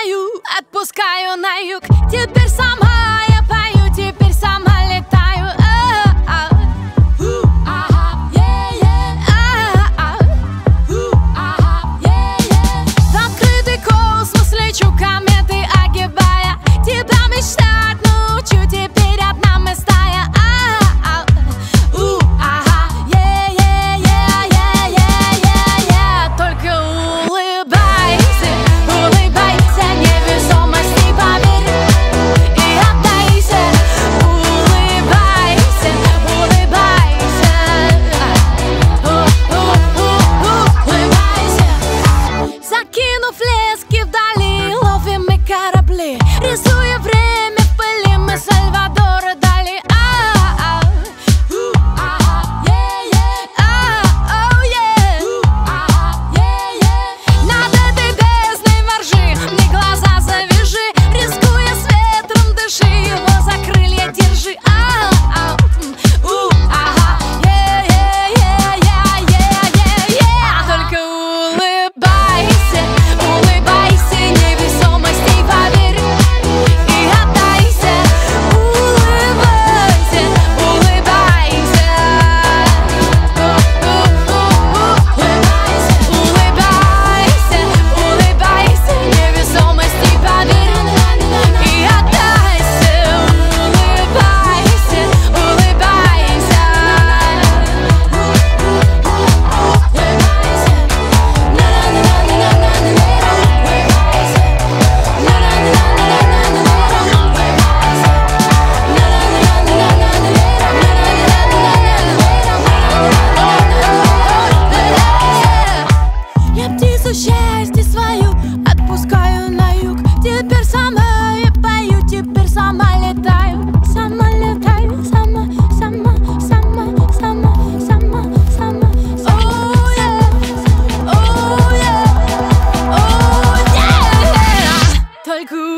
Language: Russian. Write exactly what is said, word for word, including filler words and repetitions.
пою, отпускаю на юг. Теперь сама я пою, теперь сама летаю. В открытый космос лечу, кометы огибая. Тебя мечтать научу, теперь одна мы стая. Только улыбайся, улыбайся, невесомости поверь и отдайся. Улыбайся, улыбайся, улыбайся. Закинув лески вдали, ловим мы корабли, рисуя время в пыли, мы Сальвадора Дали. Над этой бездной воржи, мне глаза завяжи, рискуя с ветром дыши, его за крылья держи. Только улыбайся, улыбайся, невесомости поверь и отдайся. Улыбайся, улыбайся, улыбайся, улыбайся, невесомости поверь и отдайся. Улыбайся, улыбайся, я птицу счастья свою отпускаю на юг. Теперь сама я пою, теперь сама летаю. Сама летаю, сама, сама, сама, сама, сама, сама. Oh yeah, oh yeah, oh yeah. Только